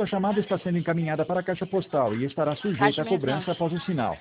Sua chamada está sendo encaminhada para a caixa postal e estará sujeita Caixa a mesmo, cobrança não. após o sinal.